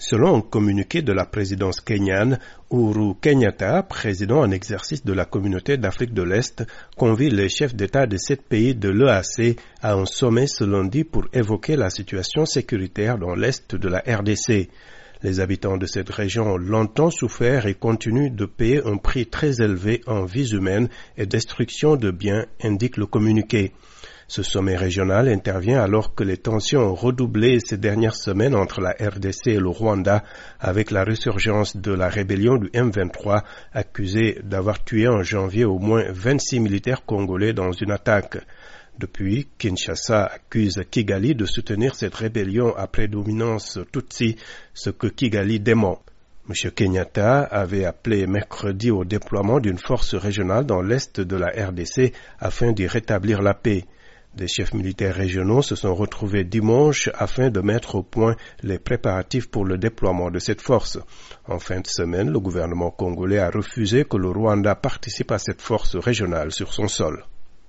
Selon un communiqué de la présidence kenyane, Uhuru Kenyatta, président en exercice de la Communauté d'Afrique de l'Est, convie les chefs d'État de 7 pays de l'EAC à un sommet ce lundi pour évoquer la situation sécuritaire dans l'Est de la RDC. Les habitants de cette région ont longtemps souffert et continuent de payer un prix très élevé en vies humaines et destruction de biens, indique le communiqué. Ce sommet régional intervient alors que les tensions ont redoublé ces dernières semaines entre la RDC et le Rwanda avec la résurgence de la rébellion du M23 accusée d'avoir tué en janvier au moins 26 militaires congolais dans une attaque. Depuis, Kinshasa accuse Kigali de soutenir cette rébellion à prédominance Tutsi, ce que Kigali dément. M. Kenyatta avait appelé mercredi au déploiement d'une force régionale dans l'est de la RDC afin d'y rétablir la paix. Des chefs militaires régionaux se sont retrouvés dimanche afin de mettre au point les préparatifs pour le déploiement de cette force. En fin de semaine, le gouvernement congolais a refusé que le Rwanda participe à cette force régionale sur son sol.